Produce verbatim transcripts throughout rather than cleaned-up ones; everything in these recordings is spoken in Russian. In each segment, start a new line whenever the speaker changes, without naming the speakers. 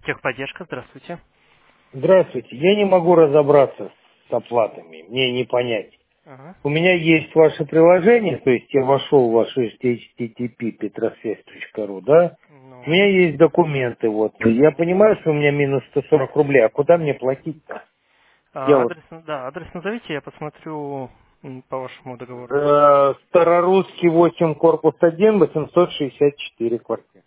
Техподдержка, здравствуйте.
Здравствуйте. Я не могу разобраться с оплатами. Мне не понять.
Ага.
У меня есть ваше приложение, то есть я вошел в ваш эйч ти ти ти пи петросвязь точка ру, да? У
Ну,
меня есть документы, вот. Я понимаю, что у меня минус сто сорок рублей, а куда мне платить-то? Я
а,
вот
адрес, да, адрес назовите, я посмотрю м, по вашему договору.
э, Старорусский восемь, корпус один, восемьсот шестьдесят четыре квартира.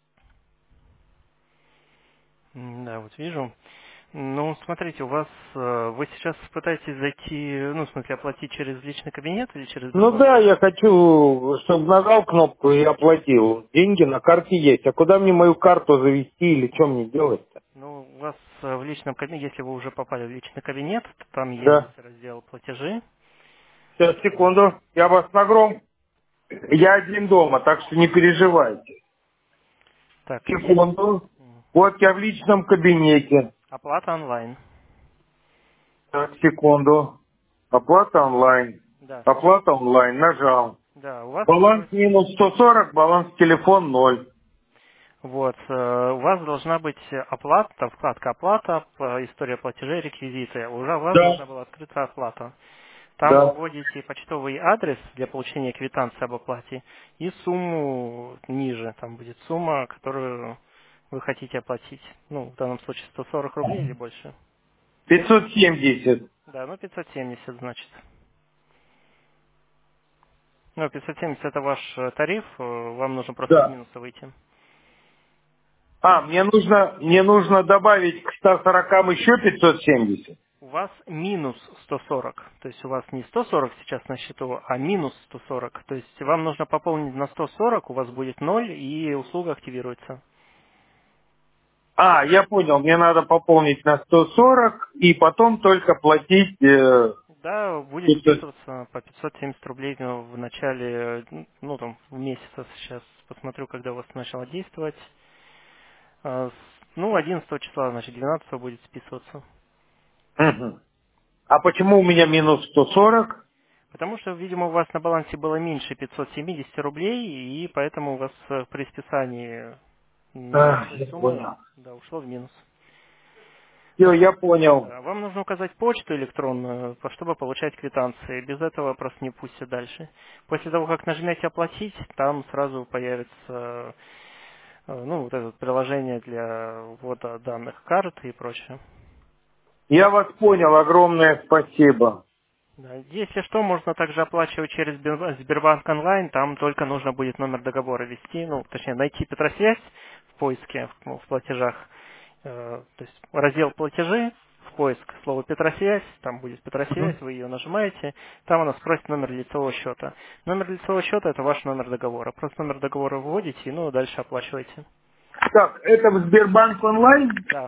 М, Да, вот вижу. Ну, смотрите, у вас, э, вы сейчас пытаетесь зайти, ну, в смысле, оплатить через личный кабинет или через
Ну
Сбербанк?
да, я хочу, чтобы нажал кнопку и оплатил. Деньги на карте есть. А куда мне мою карту завести или что мне делать-то?
Ну, у вас э, в личном кабинете, если вы уже попали в личный кабинет, то там
Да.
есть раздел платежи.
Сейчас, секунду. Я вас нагром. Я один дома, так что не переживайте.
Так, есть
Секунду.
м,
Вот я в личном кабинете.
оплата онлайн.
Так, секунду. Оплата онлайн.
Да,
Оплата онлайн. Нажал.
да, у вас
Баланс
вроде...
минус сто сорок, баланс телефон ноль.
Вот, э, у вас должна быть оплата, там вкладка оплата, п- история платежей, реквизиты. Уже у вас
Да.
должна была открыться оплата. Там вы
Да.
вводите почтовый адрес для получения квитанции об оплате и сумму ниже. Там будет сумма, которую вы хотите оплатить. Ну, в данном случае сто сорок рублей или больше.
пятьсот семьдесят.
Да, ну пятьсот семьдесят значит. Ну, пятьсот семьдесят это ваш э, тариф, э, вам нужно просто из
Да.
минуса выйти.
А, мне нужно, мне нужно добавить к ста сорокам еще пятьсот семьдесят.
У вас минус сто сорок, то есть у вас не сто сорок сейчас на счету, а минус сто сорок. То есть вам нужно пополнить на сто сорок, у вас будет ноль и услуга активируется.
А, я понял, мне надо пополнить на сто сорок и потом только платить э,
Да, будет
пятьсот.
списываться по пятьсот семьдесят рублей ну, в начале, э, ну там в месяца сейчас посмотрю, когда у вас начало действовать. А, с- Ну, одиннадцатого числа, значит, двенадцатого будет списываться.
Мгм. А почему у меня минус сто сорок?
Потому что, видимо, у вас на балансе было меньше пятьсот семьдесят рублей, и поэтому у вас э, при списании
А,
небольшой
я
суммы,
понял.
да, ушло в минус.
Все, я понял.
Да, вам нужно указать почту электронную, по- чтобы получать квитанции. Без этого просто не пустят дальше. После того, как нажмете «Оплатить», там сразу появится э, ну, вот это вот приложение для ввода данных карт и прочее.
Я вас понял, огромное спасибо.
Да, если что, можно также оплачивать через Сберб- Сбербанк онлайн, там только нужно будет номер договора ввести, ну, точнее, найти Петросвязь в поиске, в, ну, в платежах, Э, то есть раздел платежи, в поиск слово Петросвязь, там будет Петросвязь,
Мгм.
вы ее нажимаете, там она спросит номер лицевого счета. Номер лицевого счета это ваш номер договора. Просто номер договора вводите, и, ну, дальше оплачиваете.
Так, это в Сбербанк онлайн?
Да.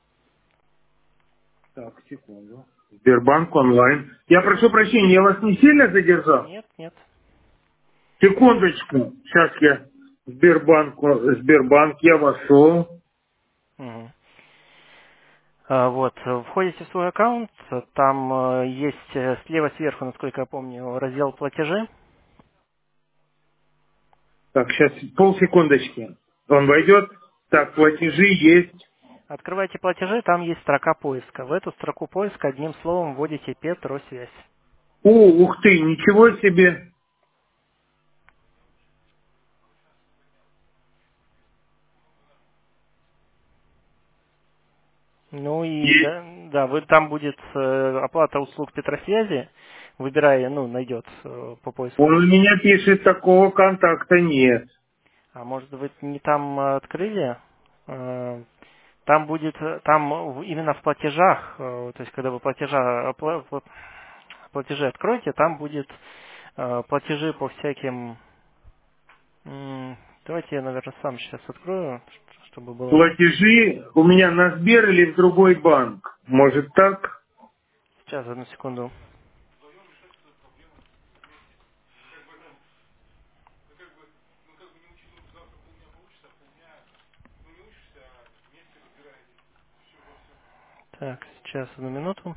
Так, секунду. Сбербанк онлайн. Я прошу прощения, я вас не сильно задержал?
Нет, нет.
Секундочку. Сейчас я Сбербанк, Сбербанк, я вошел.
Мгм. А, Вот, э, входите в свой аккаунт, э, там э, есть э, слева сверху, насколько я помню, раздел платежи.
Так, сейчас полсекундочки. Он войдет. Так, платежи есть.
Открывайте платежи, там есть строка поиска. В эту строку поиска одним словом вводите Петросвязь.
О, ух ты, ничего себе.
Ну и
Есть.
да, да, вы там будет э, оплата услуг Петросвязи, выбирая, ну, найдет э, по
Он
поиску.
у меня пишет, такого контакта нет.
А может вы не там э, открыли? Э, Там будет, э, там в- именно в платежах, э, то есть когда вы платежа, опла- пла- платежи откроете, там будет э, платежи по всяким. м, Давайте я, наверное, сам сейчас открою, ш- чтобы было.
Платежи у меня на Сбер или в другой банк. Может так?
Сейчас, одну секунду. Так, сейчас, одну минуту.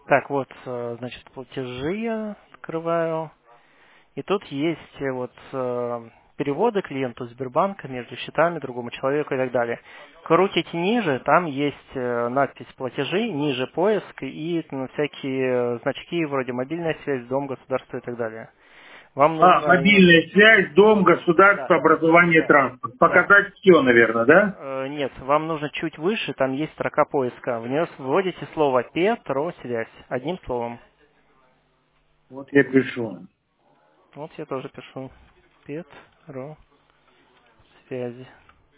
Так, вот, э, значит, платежи я открываю. И тут есть э, вот э, переводы клиенту Сбербанка между счетами другому человеку и так далее. Крутите ниже, там есть э, надпись платежи, ниже поиск и ну, всякие значки вроде мобильная связь, дом, государство и так далее. Вам
А,
нужно именно...
мобильная связь, дом,
Да,
государство, образование,
да,
транспорт.
да.
Показать все, наверное, да?
Э, нет, вам нужно чуть выше, там есть строка поиска. В нее вводите слово Петро-связь одним словом.
Вот я пишу.
Вот я тоже пишу Петро связи.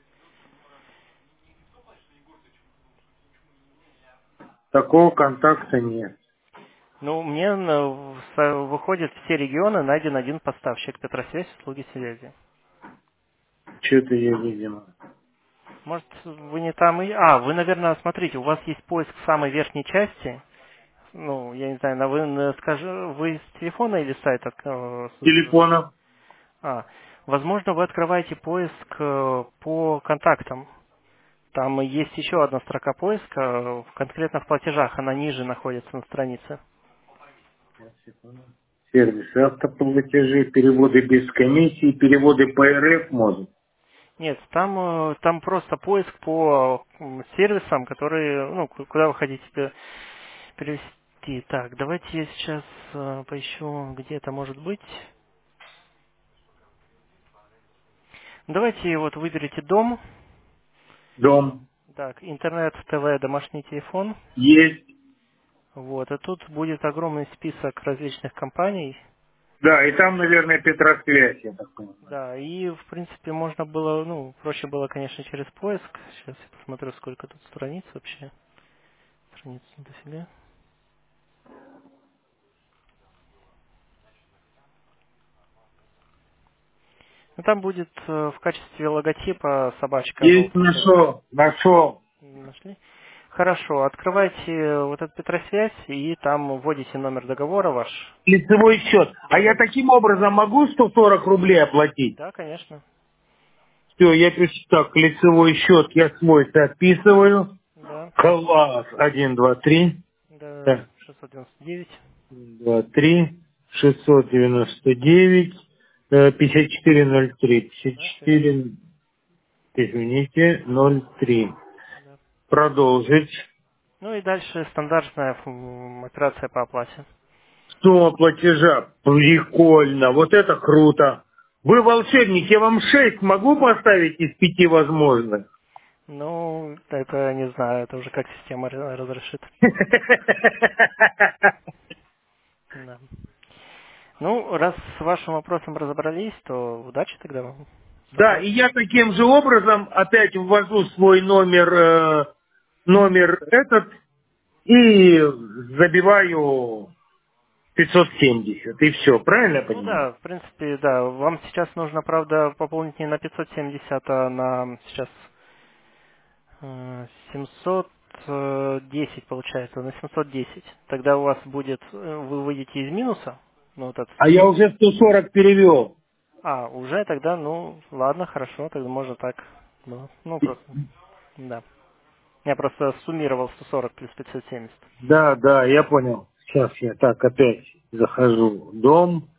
Такого контакта нет.
Ну, мне на- в- со- выходит все регионы, найден один поставщик Петросвязь, услуги связи.
Что-то я, видимо.
Может, вы не там и... А, вы, наверное, смотрите, у вас есть поиск в самой верхней части. Ну, я не знаю, на вы на- скажи, вы с телефона или с сайта? э, с-
Телефона.
А, возможно, вы открываете поиск э, по контактам. Там есть еще одна строка поиска, э, конкретно в платежах, она ниже находится на странице.
Сервисы, автоплатежи, переводы без комиссии, переводы по РФ может.
Нет, там, э, там просто поиск по м, сервисам, которые, ну, ку- куда вы хотите пе- перевести. Так, давайте я сейчас э, поищу, где это может быть. Давайте вот выберите дом,
Дом.
так, интернет, ТВ, домашний телефон.
Есть.
Вот, и тут будет огромный список различных компаний.
Да, и там, наверное, Петросвязь, я так понимаю.
Да, и в принципе можно было, ну, проще было, конечно, через поиск. Сейчас я посмотрю, сколько тут страниц вообще. Страниц дофига. Ну, там будет э, в качестве логотипа собачка
Есть,
желтенькая.
нашел, нашел.
Нашли? Хорошо, открывайте вот эту Петросвязь и там вводите номер договора ваш.
Лицевой счет. А я
Да,
таким образом могу сто сорок рублей оплатить?
да, конечно.
Все, я пишу так, лицевой счет я свой записываю.
Да,
Класс. Один, два, три.
да,
Так,
шестьсот девяносто девять.
один, два, три. Шестьсот девяносто девять. э, Пятьдесят четыре ноль три. Пятьдесят
Да, все верно.
четыре, извините, ноль три.
Да.
Продолжить.
Ну и дальше стандартная м, операция по оплате.
Сумма платежа. Прикольно. Вот это круто. Вы волшебник, я вам шесть могу поставить из пяти возможных?
Ну, это не знаю, это уже как система ра- разрешит. Да. Ну, раз с вашим вопросом разобрались, то удачи тогда вам с
Да, и
оплатой.
я таким же образом опять ввожу свой номер, э, номер этот и забиваю пятьсот семьдесят. И все, правильно я
Ну
понимаю?
да, в принципе, да. Вам сейчас нужно, правда, пополнить не на пятьсот семьдесят, а на сейчас э, семьсот десять получается, на семьсот десять. Тогда у вас будет, э, вы выйдете из минуса, ну вот этот
А я
семьсот.
уже сто сорок перевел.
А, уже тогда, ну, ладно, хорошо, тогда можно так. Ну, ну просто, да. Я просто суммировал сто сорок плюс пятьсот семьдесят.
Да, да, я понял. Сейчас я так опять захожу. Дом.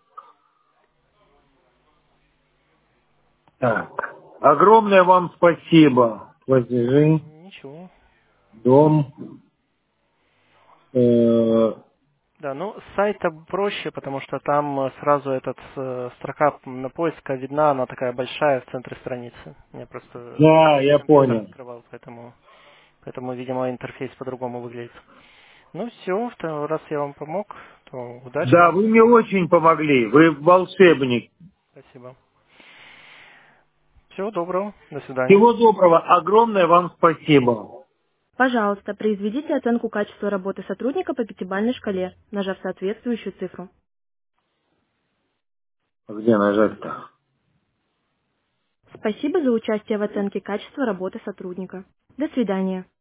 Так. Огромное вам спасибо. Платежи.
Ничего.
Дом. Э,
Да, ну с сайта проще, потому что там э, сразу этот э, строка на поиска видна, она такая большая в центре страницы. Я просто
да,
через
я
компьютер
понял.
открывал, поэтому, поэтому, видимо, интерфейс по-другому выглядит. Ну все, раз я вам помог, то удачи
Да,
вам.
вы мне очень помогли. Вы волшебник.
Спасибо. Всего доброго, до свидания.
Всего доброго. Огромное вам спасибо.
Пожалуйста, произведите оценку качества работы сотрудника по пятибалльной шкале, нажав соответствующую цифру.
Где нажать-то?
Спасибо за участие в оценке качества работы сотрудника. До свидания.